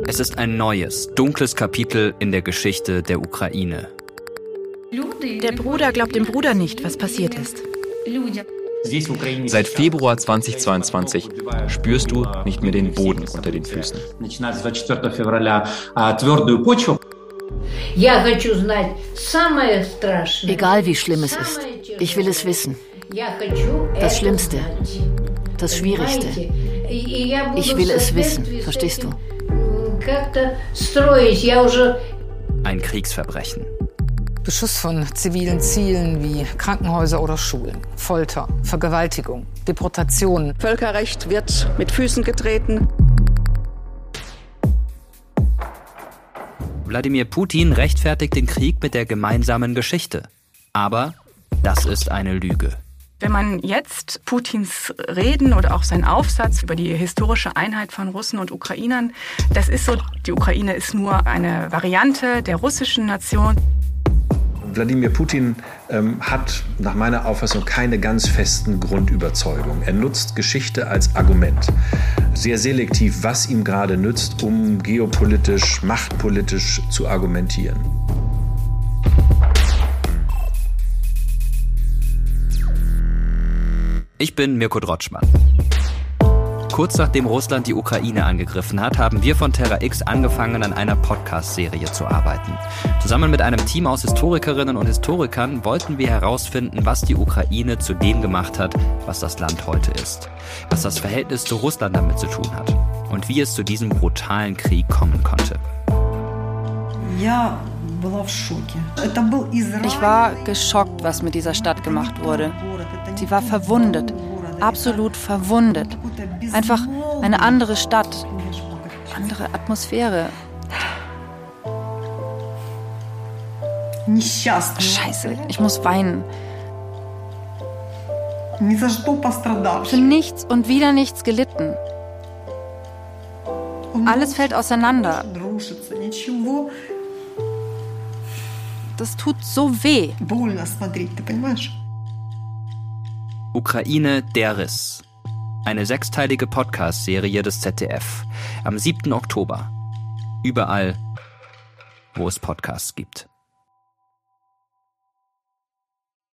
Es ist ein neues, dunkles Kapitel in der Geschichte der Ukraine. Der Bruder glaubt dem Bruder nicht, was passiert ist. Seit Februar 2022 spürst du nicht mehr den Boden unter den Füßen. Egal wie schlimm es ist, ich will es wissen. Das Schlimmste, das Schwierigste. Ich will es wissen, verstehst du? Ein Kriegsverbrechen. Beschuss von zivilen Zielen wie Krankenhäuser oder Schulen, Folter, Vergewaltigung, Deportation. Völkerrecht wird mit Füßen getreten. Wladimir Putin rechtfertigt den Krieg mit der gemeinsamen Geschichte. Aber das ist eine Lüge. Wenn man jetzt Putins Reden oder auch seinen Aufsatz über die historische Einheit von Russen und Ukrainern, das ist so, die Ukraine ist nur eine Variante der russischen Nation. Wladimir Putin hat nach meiner Auffassung keine ganz festen Grundüberzeugungen. Er nutzt Geschichte als Argument. Sehr selektiv, was ihm gerade nützt, um geopolitisch, machtpolitisch zu argumentieren. Ich bin Mirko Drotschmann. Kurz nachdem Russland die Ukraine angegriffen hat, haben wir von Terra X angefangen, an einer Podcast-Serie zu arbeiten. Zusammen mit einem Team aus Historikerinnen und Historikern wollten wir herausfinden, was die Ukraine zu dem gemacht hat, was das Land heute ist. Was das Verhältnis zu Russland damit zu tun hat. Und wie es zu diesem brutalen Krieg kommen konnte. Ich war geschockt, was mit dieser Stadt gemacht wurde. Sie war verwundet, absolut verwundet. Einfach eine andere Stadt, andere Atmosphäre. Scheiße, ich muss weinen. Für nichts und wieder nichts gelitten. Alles fällt auseinander. Das tut so weh. Ukraine, der Riss. Eine 6-teilige Podcast-Serie des ZDF. Am 7. Oktober. Überall, wo es Podcasts gibt.